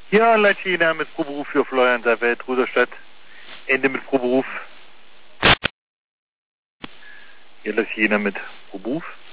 Ja, Latina mit Proberuf für Florian der Welt, Ruderstadt. Ende mit Proberuf. Hier Latina mit Proberuf.